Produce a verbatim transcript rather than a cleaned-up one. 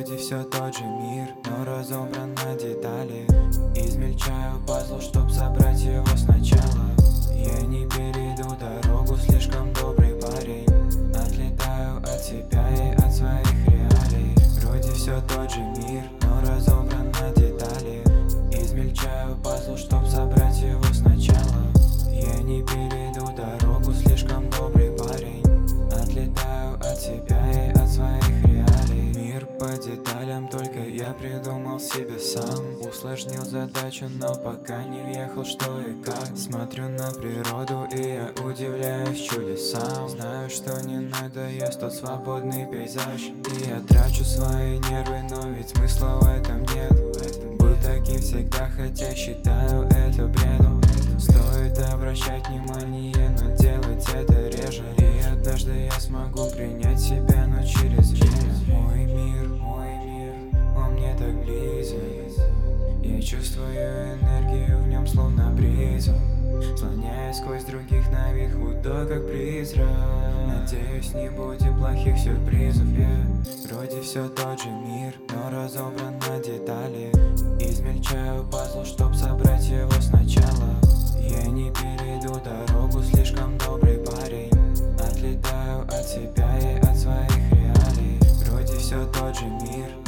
Вроде все тот же мир, но разобран на детали. Измельчаю пазл, чтоб собрать его сначала. Я не перейду дорогу, слишком добрый парень. Отлетаю от себя и от своих реалий. Вроде все тот же мир, но разобран на детали. Измельчаю пазл, чтоб собрать его сначала. Я не перейду дорогу, слишком добрый парень. Отлетаю от себя и от своих реалий. Мир по деталям, только я придумал себе сам. Усложнил задачу, но пока не въехал что и как. Смотрю на природу и я удивляюсь чудесам. Знаю, что не надоест тот свободный пейзаж. И я трачу свои нервы, но ведь смысла в этом нет. Был таким всегда, хотя считаю это бредом. Стоит обращать внимание, но делать это реже. И однажды я смогу принять себя, но через время. Мой мир, мой мир, он мне так близок. Я чувствую энергию в нем, словно призрак. Слоняясь сквозь других, наверх худой, как призрак. Надеюсь, не будет плохих сюрпризов, yeah. Вроде все тот же мир, но разобран на детали. Измельчаю пазл, чтоб собрать его сначала. Я не перейду дорогу, слишком добрый парень. Отлетаю от себя и от своих реалий. Вроде все тот же мир,